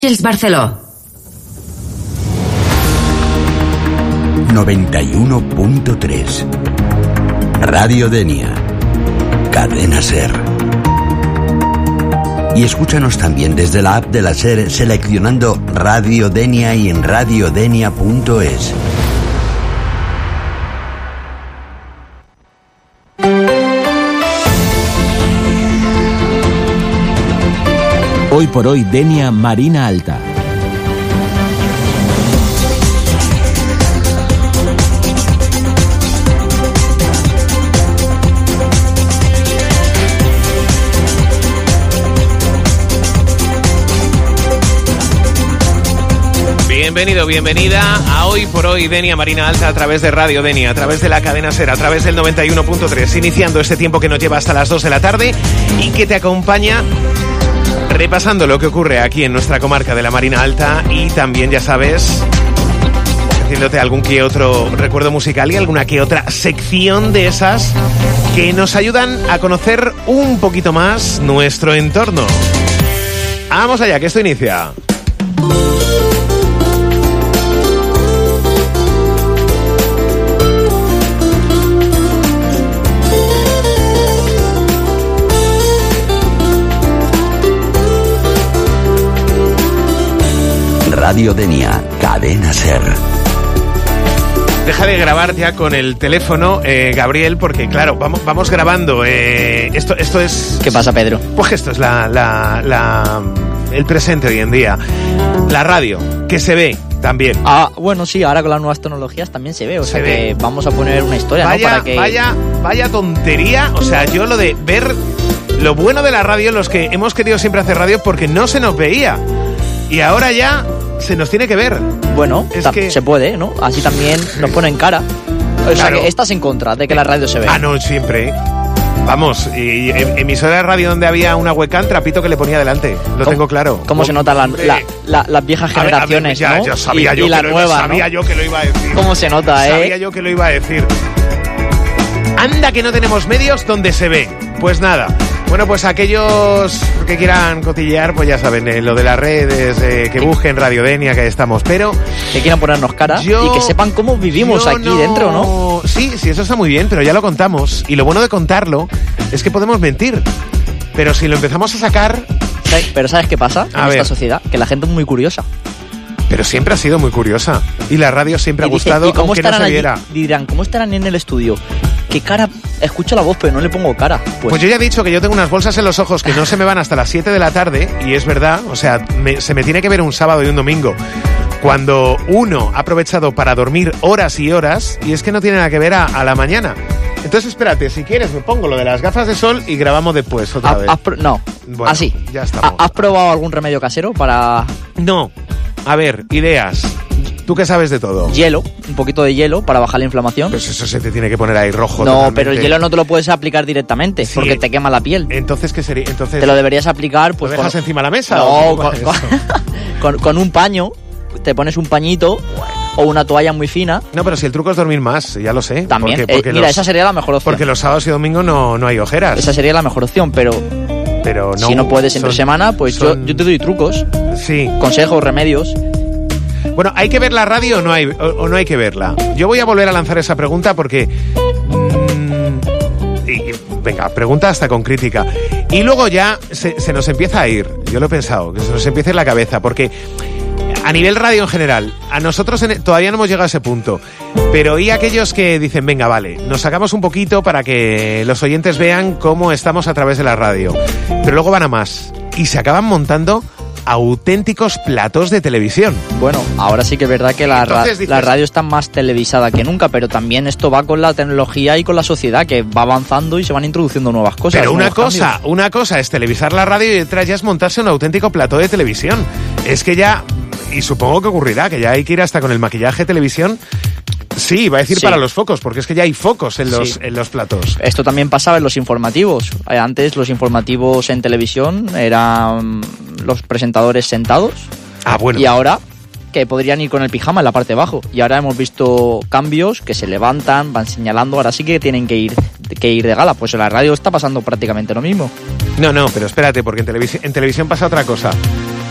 Els Barceló 91.3 Radio Denia, Cadena SER. Y escúchanos también desde la app de la SER seleccionando Radio Denia y en radiodenia.es. Hoy por hoy, Denia Marina Alta. Bienvenido, bienvenida a Hoy por Hoy Denia Marina Alta a través de Radio Denia, a través de la cadena SER, a través del 91.3, iniciando este tiempo que nos lleva hasta las 2 de la tarde y que te acompaña repasando lo que ocurre aquí en nuestra comarca de la Marina Alta y también, ya sabes, haciéndote algún que otro recuerdo musical y alguna que otra sección de esas que nos ayudan a conocer un poquito más nuestro entorno. Vamos allá, que esto inicia. Radio Denia, Cadena SER. Deja de grabar ya con el teléfono, Gabriel, porque claro, vamos grabando. Esto es... ¿Qué pasa, Pedro? Pues esto es el presente hoy en día. La radio, que se ve también. Ah, bueno, sí, ahora con las nuevas tecnologías también se ve. O sea que vamos a poner una historia, vaya, ¿no? Para que... Vaya tontería. O sea, yo lo de ver lo bueno de la radio, los que hemos querido siempre hacer radio porque no se nos veía. Y ahora ya... se nos tiene que ver. Bueno, se puede, ¿no? Así también nos pone en cara. O sea, que estás en contra de que la radio se vea. Ah, no, siempre. Vamos, y emisora de radio donde había una webcam, trapito que le ponía delante. Lo tengo claro. ¿Cómo se notan las viejas generaciones, ya, ¿no? Ya sabía yo que lo iba a decir. ¿Cómo se nota, Sabía yo que lo iba a decir. Anda que no tenemos medios donde se ve. Pues nada. Bueno, pues aquellos que quieran cotillear, pues ya saben, lo de las redes, que busquen Radio Denia, que ahí estamos, pero... que quieran ponernos cara y que sepan cómo vivimos aquí dentro, ¿no? Sí, eso está muy bien, pero ya lo contamos. Y lo bueno de contarlo es que podemos mentir. Pero si lo empezamos a sacar... Pero ¿sabes qué pasa en esta sociedad? Que la gente es muy curiosa. Pero siempre ha sido muy curiosa. Y la radio siempre ha gustado, aunque no se viera. Dirán, ¿cómo estarán en el estudio? ¿Qué cara? Escucho la voz, pero no le pongo cara. Pues yo ya he dicho que yo tengo unas bolsas en los ojos que no se me van hasta las 7 de la tarde, y es verdad, o sea, se me tiene que ver un sábado y un domingo, cuando uno ha aprovechado para dormir horas y horas, y es que no tiene nada que ver a la mañana. Entonces, espérate, si quieres me pongo lo de las gafas de sol y grabamos después otra vez. No, bueno, así. Ya estamos. ¿Has probado algún remedio casero para...? No. A ver, ideas. ¿Tú qué sabes de todo? Hielo, un poquito de hielo para bajar la inflamación. Pues eso se te tiene que poner ahí rojo. No, totalmente. pero el hielo no te lo puedes aplicar directamente, sí, porque te quema la piel. Entonces, ¿qué sería? Te lo deberías aplicar, pues... ¿Lo dejas encima de la mesa? No, con un paño, te pones un pañito o una toalla muy fina. No, pero si el truco es dormir más, ya lo sé. También, mira, esa sería la mejor opción. Porque los sábados y domingos no hay ojeras. Esa sería la mejor opción, pero no, si no puedes entre semana, pues yo te doy trucos. Sí. Consejos, remedios. Bueno, ¿hay que ver la radio o no hay que verla? Yo voy a volver a lanzar esa pregunta porque... venga, pregunta hasta con crítica. Y luego ya se nos empieza a ir. Yo lo he pensado, que se nos empiece en la cabeza, porque a nivel radio en general, a nosotros todavía no hemos llegado a ese punto. Pero y aquellos que dicen, venga, vale, nos sacamos un poquito para que los oyentes vean cómo estamos a través de la radio. Pero luego van a más. Y se acaban montando... auténticos platós de televisión. Bueno, ahora sí que es verdad que la radio está más televisada que nunca, pero también esto va con la tecnología y con la sociedad, que va avanzando y se van introduciendo nuevas cosas. Pero una cosa es televisar la radio y detrás ya es montarse un auténtico plató de televisión. Es que ya, y supongo que ocurrirá, que ya hay que ir hasta con el maquillaje de televisión. Sí, va a decir para los focos, porque es que ya hay focos en los platós. Esto también pasaba en los informativos. Antes los informativos en televisión eran los presentadores sentados. Ah, bueno. Y ahora que podrían ir con el pijama en la parte de abajo. Y ahora hemos visto cambios que se levantan, van señalando. Ahora sí que tienen que ir de gala. Pues en la radio está pasando prácticamente lo mismo. No, pero espérate, porque en televisión pasa otra cosa.